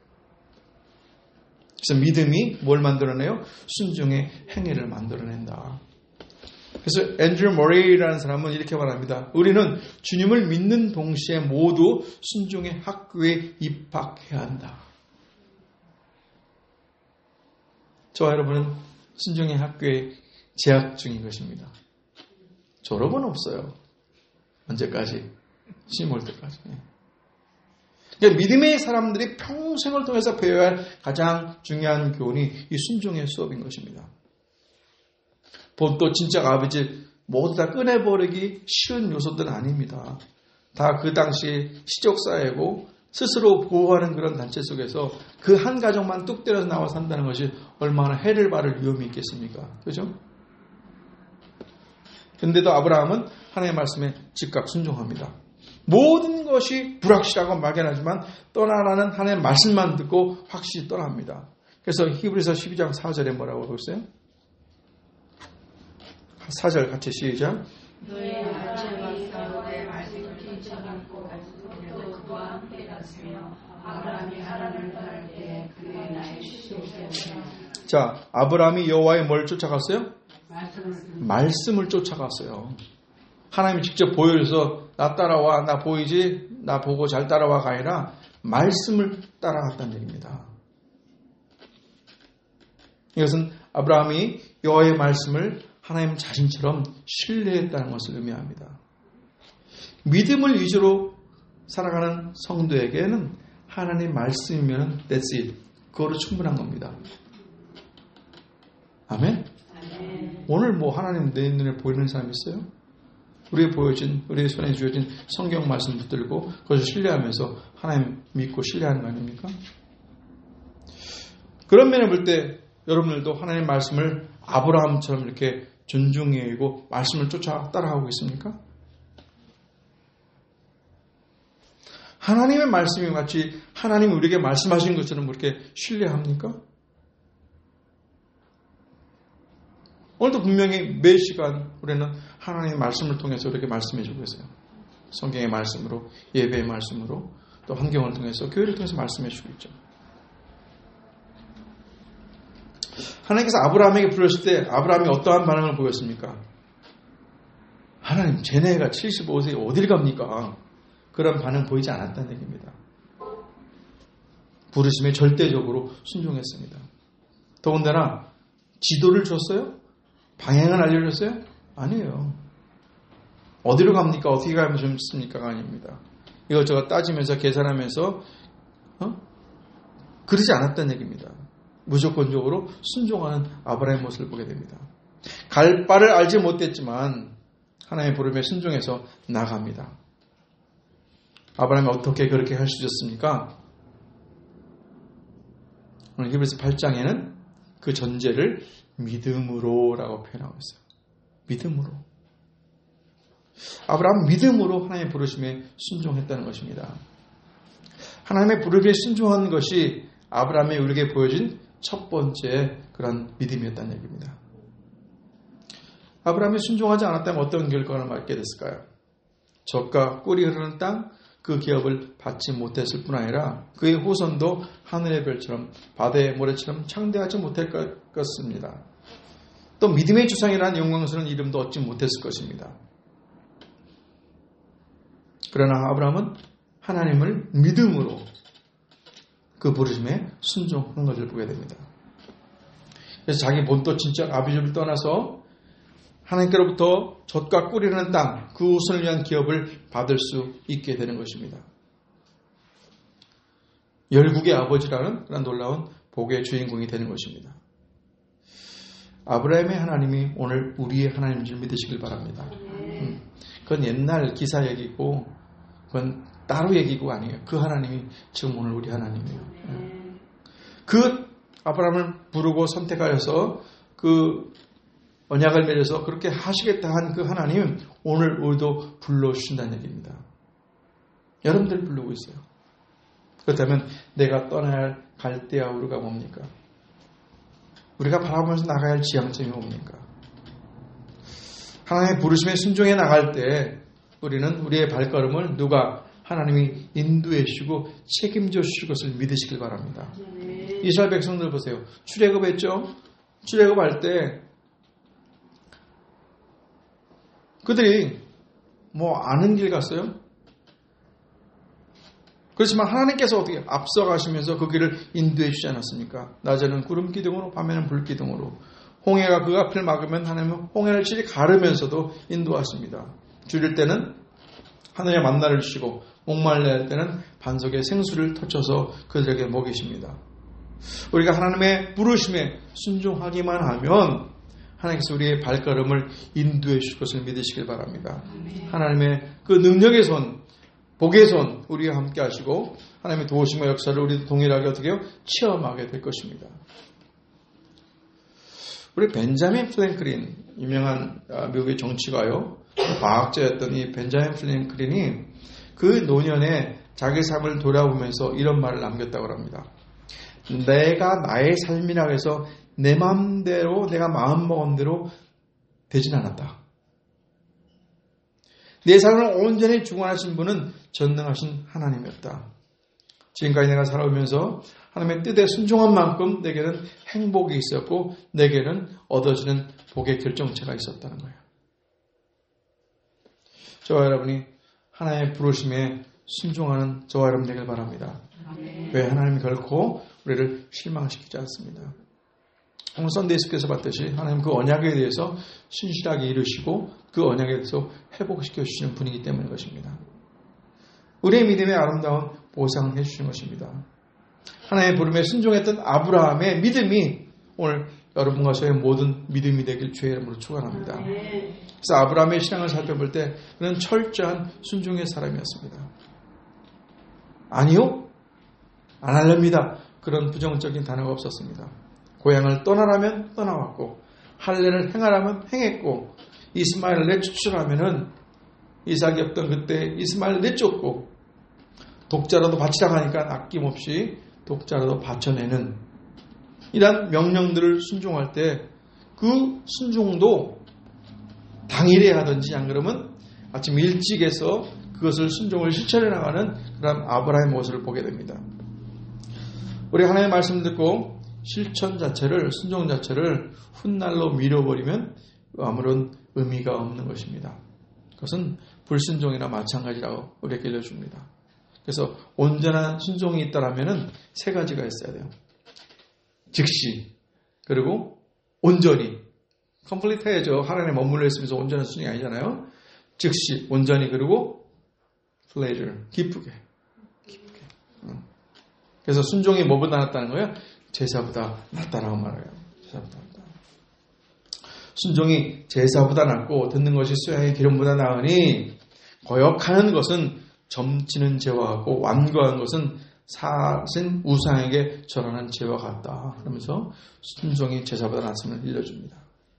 그래서 믿음이 뭘 만들어내요? 순종의 행위를 만들어낸다. 그래서 앤드류 머레이라는 사람은 이렇게 말합니다. 우리는 주님을 믿는 동시에 모두 순종의 학교에 입학해야 한다. 저와 여러분은 순종의 학교에 재학 중인 것입니다. 졸업은 없어요. 언제까지? 시험 올 때까지. 그러니까 믿음의 사람들이 평생을 통해서 배워야 할 가장 중요한 교훈이 이 순종의 수업인 것입니다. 또 진짜 아버지 모두 다 꺼내버리기 쉬운 요소들은 아닙니다. 다 그 당시 시족사회고 스스로 보호하는 그런 단체 속에서 그 한 가정만 뚝 때려서 나와 산다는 것이 얼마나 해를 바를 위험이 있겠습니까? 그죠? 근데도 아브라함은 하나님의 말씀에 즉각 순종합니다. 모든 것이 불확실하고 막연하지만 떠나라는 하나님의 말씀만 듣고 확실히 떠납니다. 그래서 히브리서 십이 장 사 절에 뭐라고 하고 있어요? 사 절 같이 시작. 너의 아버지의 너의 말씀을 쫓아갔고 또 그와 함께 갔으며 아브라함이 하나님을 따를 때 그의 나의 시족되었으며. 자, 아브라함이 여호와의 뭘 쫓아갔어요? 말씀을, 말씀을 쫓아갔어요. 하나님이 직접 보여줘서 나 따라와, 나 보이지, 나 보고 잘 따라와가 아니라 말씀을 따라갔다는 얘기입니다. 이것은 아브라함이 여호와의 말씀을 하나님 자신처럼 신뢰했다는 것을 의미합니다. 믿음을 위주로 살아가는 성도에게는 하나님 말씀이면 that's it. 그거로 충분한 겁니다. 아멘? 아멘. 오늘 뭐 하나님 내 눈에 보이는 사람 있어요? 우리의 보여진, 우리의 손에 주어진 성경 말씀 붙들고 그것을 신뢰하면서 하나님 믿고 신뢰하는 거 아닙니까? 그런 면을 볼 때 여러분들도 하나님의 말씀을 아브라함처럼 이렇게 존중해 여기고 말씀을 쫓아 따라가고 있습니까? 하나님의 말씀이 마치 하나님이 우리에게 말씀하신 것처럼 그렇게 신뢰합니까? 오늘도 분명히 매 시간 우리는 하나님의 말씀을 통해서 이렇게 말씀해 주고 있어요. 성경의 말씀으로, 예배의 말씀으로, 또 환경을 통해서, 교회를 통해서 말씀해 주고 있죠. 하나님께서 아브라함에게 부르셨을 때 아브라함이 어떠한 반응을 보였습니까? 하나님, 쟤네가 칠십오 세에 어딜 갑니까? 그런 반응 보이지 않았다는 얘기입니다. 부르심에 절대적으로 순종했습니다. 더군다나 지도를 줬어요? 방향을 알려줬어요? 아니에요. 어디로 갑니까? 어떻게 가면 좋습니까가 아닙니다. 이것저것 따지면서 계산하면서 어? 그러지 않았다는 얘기입니다. 무조건적으로 순종하는 아브라함의 모습을 보게 됩니다. 갈 바를 알지 못했지만 하나님의 부름에 순종해서 나갑니다. 아브라함이 어떻게 그렇게 할 수 있었습니까? 오늘 히브리서 팔 장에는 그 전제를 믿음으로라고 표현하고 있어요. 믿음으로. 아브라함은 믿음으로 하나님의 부르심에 순종했다는 것입니다. 하나님의 부르심에 순종한 것이 아브라함이 우리에게 보여준 첫 번째 그런 믿음이었다는 얘기입니다. 아브라함이 순종하지 않았다면 어떤 결과를 맞게 됐을까요? 젖과 꿀이 흐르는 땅, 그 기업을 받지 못했을 뿐 아니라 그의 후손도 하늘의 별처럼 바다의 모래처럼 창대하지 못할 것 같습니다. 또 믿음의 주상이라는 영광스러운 이름도 얻지 못했을 것입니다. 그러나 아브라함은 하나님을 믿음으로 그 부르심에 순종한 것을 보게 됩니다. 그래서 자기 본토 친척 아비집을 떠나서 하나님께로부터 젖과 꿀이 흐르는 땅, 그 후손을 위한 기업을 받을 수 있게 되는 것입니다. 열국의 아버지라는 그런 놀라운 복의 주인공이 되는 것입니다. 아브라함의 하나님이 오늘 우리의 하나님인 줄 믿으시길 바랍니다. 음, 그건 옛날 기사 얘기고 그건 따로 얘기고 아니에요. 그 하나님이 지금 오늘 우리 하나님이에요. 음. 그 아브라함을 부르고 선택하여서 그 언약을 맺어서 그렇게 하시겠다 한 그 하나님 오늘 우리도 불러주신다는 얘기입니다. 여러분들 부르고 있어요. 그렇다면 내가 떠나야 할 갈대아 우르가 뭡니까? 우리가 바라보면서 나가야 할 지향점이 뭡니까? 하나님의 부르심에 순종해 나갈 때 우리는 우리의 발걸음을 누가 하나님이 인도해 주시고 책임져 주실 것을 믿으시길 바랍니다. 네. 이스라엘 백성들 보세요. 출애굽했죠? 출애굽할 때 그들이 뭐 아는 길 갔어요? 그렇지만 하나님께서 어떻게 앞서가시면서 그 길을 인도해 주지 않았습니까? 낮에는 구름 기둥으로 밤에는 불 기둥으로 홍해가 그 앞을 막으면 하나님은 홍해를 칠이 가르면서도 인도하십니다. 줄일 때는 하늘의 만나를 주시고 목말라 할 때는 반석에 생수를 터쳐서 그들에게 먹이십니다. 우리가 하나님의 부르심에 순종하기만 하면 하나님께서 우리의 발걸음을 인도해 주실 것을 믿으시길 바랍니다. 하나님의 그 능력의 손, 복의 손 우리와 함께 하시고 하나님의 도우심과 역사를 우리도 동일하게 어떻게 해요? 체험하게 될 것입니다. 우리 벤자민 프랭클린 유명한 미국의 정치가요. 과학자였던 이 벤자민 프랭클린이 그 노년에 자기 삶을 돌아보면서 이런 말을 남겼다고 합니다. 내가 나의 삶이라고 해서 내 마음대로 내가 마음먹은 대로 되진 않았다. 내 삶을 온전히 주관하신 분은 전능하신 하나님이었다. 지금까지 내가 살아오면서 하나님의 뜻에 순종한 만큼 내게는 행복이 있었고 내게는 얻어지는 복의 결정체가 있었다는 거예요. 저와 여러분이 하나님의 부르심에 순종하는 저와 여러분 되길 바랍니다. 네. 왜 하나님이 결코 우리를 실망시키지 않습니다. 오늘 썬데이스께서 봤듯이 하나님 그 언약에 대해서 신실하게 이루시고 그 언약에 대해서 회복시켜 주시는 분이기 때문인 것입니다. 우리의 믿음의 아름다운 보상을 해주시는 것입니다. 하나님의 부름에 순종했던 아브라함의 믿음이 오늘 여러분과 저의 모든 믿음이 되길 주의 이름으로 축원합니다. 그래서 아브라함의 신앙을 살펴볼 때 그는 철저한 순종의 사람이었습니다. 아니요? 안 하렵니다. 그런 부정적인 단어가 없었습니다. 고향을 떠나라면 떠나왔고 할례를 행하라면 행했고 이스마엘을 내쫓으라면은 이삭이 없던 그때 이스마엘을 내쫓고 독자라도 바치라고 하니까 아낌없이 독자라도 바쳐내는 이런 명령들을 순종할 때 그 순종도 당일에 하든지 안 그러면 아침 일찍 해서 그것을 순종을 실천해 나가는 그런 아브라함의 모습을 보게 됩니다. 우리 하나님의 말씀 듣고 실천 자체를 순종 자체를 훗날로 미뤄버리면 아무런 의미가 없는 것입니다. 그것은 불순종이나 마찬가지라고 우리에게 알려줍니다. 그래서 온전한 순종이 있다라면은 세 가지가 있어야 돼요. 즉시 그리고 온전히 컴플리트 해야죠. 하나님의 머물러 있으면서 온전한 순종이 아니잖아요. 즉시 온전히 그리고 pleasure 기쁘게 기쁘게. 그래서 순종이 뭐보다 낫다는 거예요? 제사보다 낫다라고 말해요. 제사보다 낫다. 순종이 제사보다 낫고 듣는 것이 수양의 기름보다 나으니 거역하는 것은 점치는 죄와 같고 완고한 것은 사신 우상에게 절하는 죄와 같다. 그러면서 순종이 제사보다 낫음을 일러줍니다.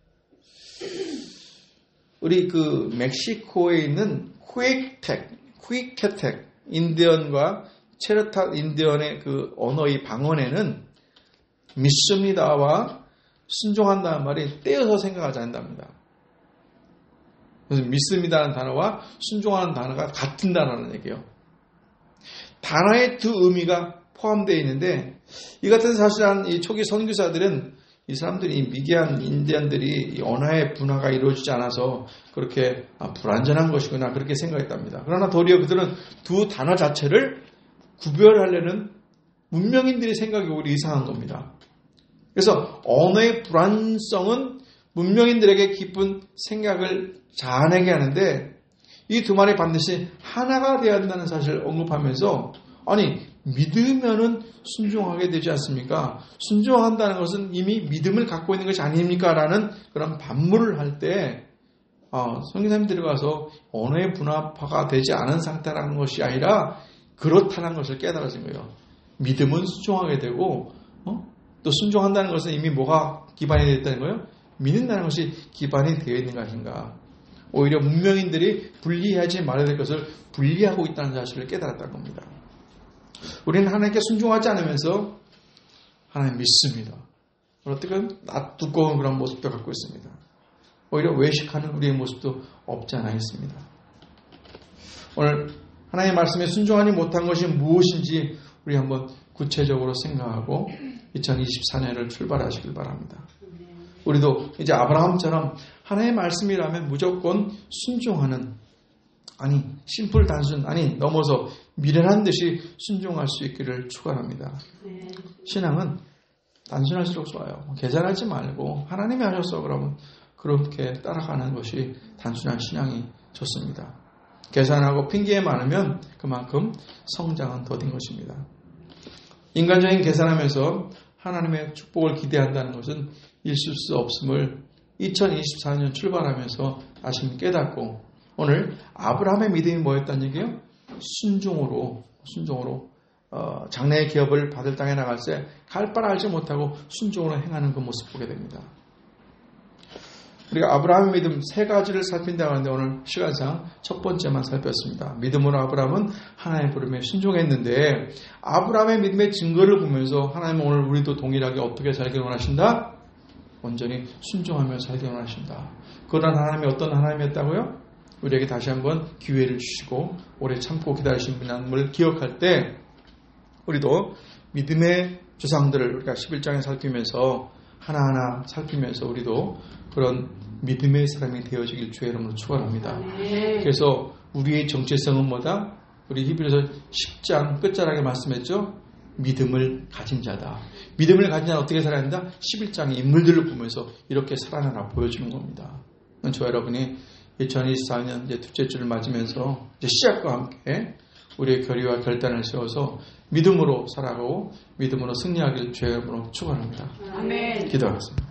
우리 그 멕시코에 있는 후에텍, 후이케텍 인디언과 체르타 인디언의 그 언어의 방언에는 믿습니다와 순종한다는 말이 떼어서 생각하지 않는답니다. 그래서 믿습니다라는 단어와 순종하는 단어가 같은 단어라는 얘기예요. 단어의 두 의미가 포함되어 있는데 이 같은 사실한 이 초기 선교사들은 이 사람들이 이 미개한 인디언들이 이 언어의 분화가 이루어지지 않아서 그렇게 아, 불완전한 것이구나 그렇게 생각했답니다. 그러나 도리어 그들은 두 단어 자체를 구별하려는 문명인들의 생각이 오히려 이상한 겁니다. 그래서 언어의 불완성은 문명인들에게 깊은 생각을 자아내게 하는데 이 두 말이 반드시 하나가 되어야 한다는 사실을 언급하면서 아니 믿으면은 순종하게 되지 않습니까? 순종한다는 것은 이미 믿음을 갖고 있는 것이 아닙니까? 라는 그런 반문을 할 때 어, 성경님들이 가서 언어의 분화가 되지 않은 상태라는 것이 아니라 그렇다는 것을 깨달아진 거예요. 믿음은 순종하게 되고 어? 또 순종한다는 것은 이미 뭐가 기반이 되어 있다는 거예요? 믿는다는 것이 기반이 되어 있는 것인가? 오히려 문명인들이 분리하지 말아야 될 것을 분리하고 있다는 사실을 깨달았다는 겁니다. 우리는 하나님께 순종하지 않으면서 하나님 믿습니다. 어떻게 낯두꺼운 그런 모습도 갖고 있습니다. 오히려 외식하는 우리의 모습도 없지 않아 있습니다. 오늘 하나님의 말씀에 순종하지 못한 것이 무엇인지 우리 한번 구체적으로 생각하고 이천이십사 년을 출발하시길 바랍니다. 우리도 이제 아브라함처럼 하나님의 말씀이라면 무조건 순종하는, 아니 심플 단순, 아니 넘어서 미련한 듯이 순종할 수 있기를 축원합니다. 신앙은 단순할수록 좋아요. 계산하지 말고 하나님이 하셔서 그러면 그렇게 따라가는 것이 단순한 신앙이 좋습니다. 계산하고 핑계에 많으면 그만큼 성장은 더딘 것입니다. 인간적인 계산하면서 하나님의 축복을 기대한다는 것은 있을 수 없음을 이천이십사 년 출발하면서 다시 깨닫고, 오늘 아브라함의 믿음이 뭐였다는 얘기예요? 순종으로 순종으로 어, 장래의 기업을 받을 땅에 나갈 때 갈 바를 알지 못하고 순종으로 행하는 그 모습 보게 됩니다. 우리가 아브라함의 믿음 세 가지를 살핀다고 하는데 오늘 시간상 첫 번째만 살폈습니다. 믿음으로 아브라함은 하나님의 부름에 순종했는데, 아브라함의 믿음의 증거를 보면서 하나님은 오늘 우리도 동일하게 어떻게 살기를 원하신다? 온전히 순종하며 살기를 원하신다. 그런 하나님이 어떤 하나님이었다고요? 우리에게 다시 한번 기회를 주시고 오래 참고 기다리신 분을 기억할 때 우리도 믿음의 조상들을 우리가 십일 장에 살피면서 하나하나 살피면서 우리도 그런 믿음의 사람이 되어지길 주의 이름으로 축원합니다. 그래서 우리의 정체성은 뭐다? 우리 히브리서 십 장 끝자락에 말씀했죠? 믿음을 가진 자다. 믿음을 가진 자는 어떻게 살아야 한다? 십일 장의 인물들을 보면서 이렇게 살아나라 보여주는 겁니다. 저 여러분이 이천이십사 년 이제 둘째 주를 맞으면서 이제 시작과 함께 우리의 결의와 결단을 세워서 믿음으로 살아가고 믿음으로 승리하길 주의 이름으로 축원합니다. 아멘. 기도하겠습니다.